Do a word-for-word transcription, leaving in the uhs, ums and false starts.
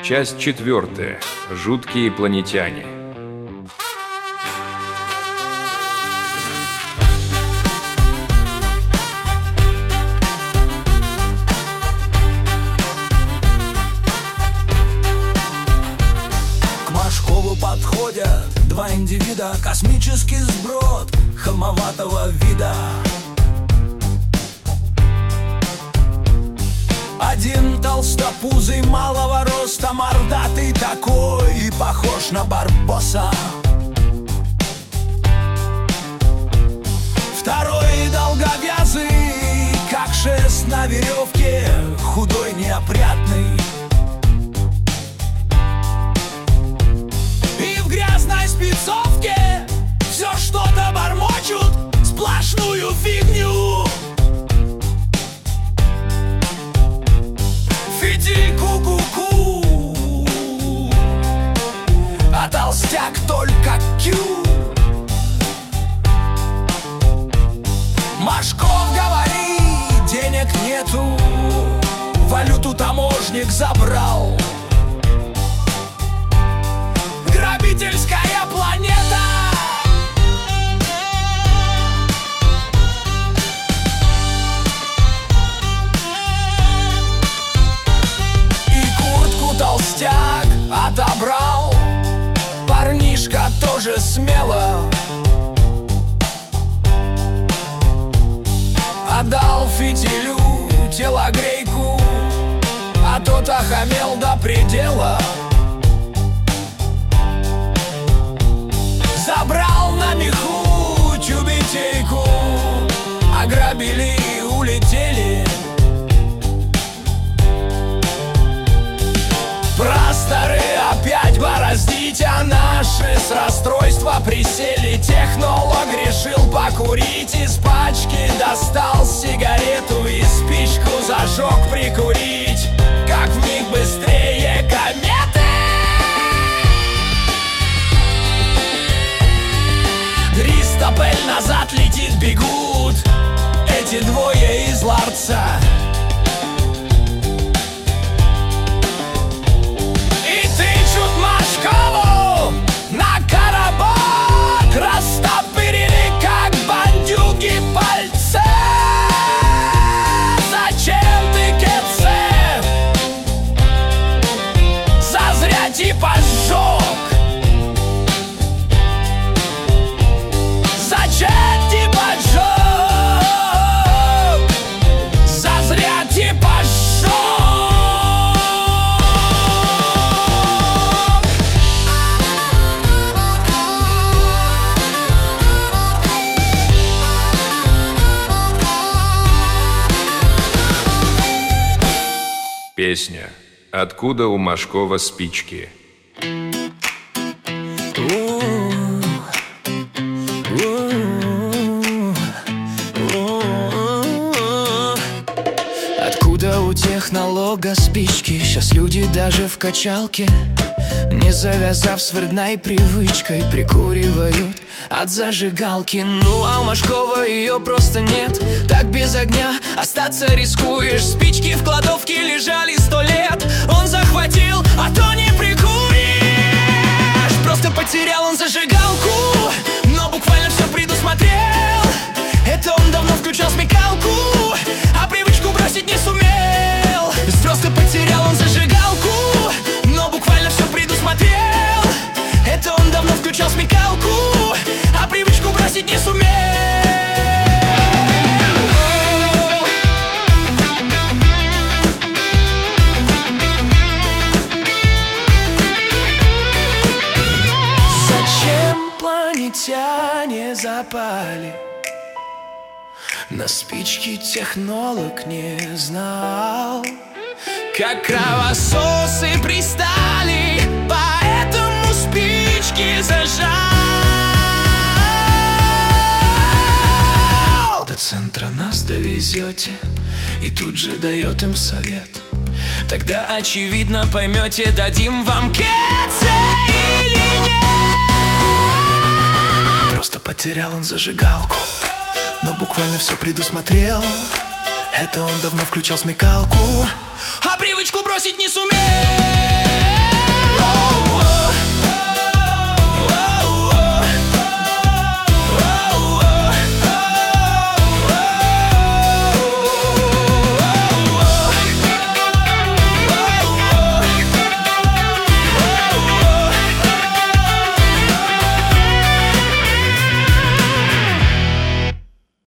Часть четвертая. Жуткие инопланетяне. К Машкову подходят два индивида, космический сброд хамоватого вида. Один толстопузый, малого роста, мордатый такой и похож на Барбоса. Второй долговязый, как шест на веревке, худой, неопрятный. И в грязной спецовке все что-то бормочут, сплошную фигню. Фитиль ку-ку-ку, а толстяк только кью. Машков говорит, денег нету, валюту таможник забрал. Грабительская планета. Толстяк отобрал, парнишка тоже смело отдал фитилю телогрейку, а тот охамел до предела. Забрал на меху тюбетейку, ограбили и улетели. Просторы опять бороздить, а наши с расстройства присели. Технолог решил покурить, из пачки достал сигарету и спичку зажег прикурить. Как вмиг быстрее кометы, триста пель назад летит, бегут эти двое из ларца. Машкову на коробок растопырили, как бандюги, пальцы. Зачем ты, кеце, зазря типа сжег? Зачем типа сжег? Зазря типа сжег. Песня «Откуда у Машкова спички». Откуда у технолога спички? Сейчас люди даже в качалке, не завязав с вредной привычкой, прикуривают от зажигалки. Ну а у Машкова ее просто нет, так без огня остаться рискуешь. Спички в кладовке лежали сто лет, он захватил, а то не прикуришь. Просто потерял он зажигалку, но буквально все предусмотрел. Это он давно включал смекалку, а привычку бросить не сумел. Просто потерял он зажигалку, но буквально все предусмотрел. Это он давно включал смекалку, а привычку бросить не сумел. Зачем планетяне запали? На спички технолог не знал. Как кровососы пристали, поэтому спички зажал. До центра нас довезете, и тут же дает им совет. Тогда очевидно поймете, дадим вам кеце или нет. Просто потерял он зажигалку, но буквально все предусмотрел. Это он давно включал смекалку, а привычку бросить не сумел. Лоу.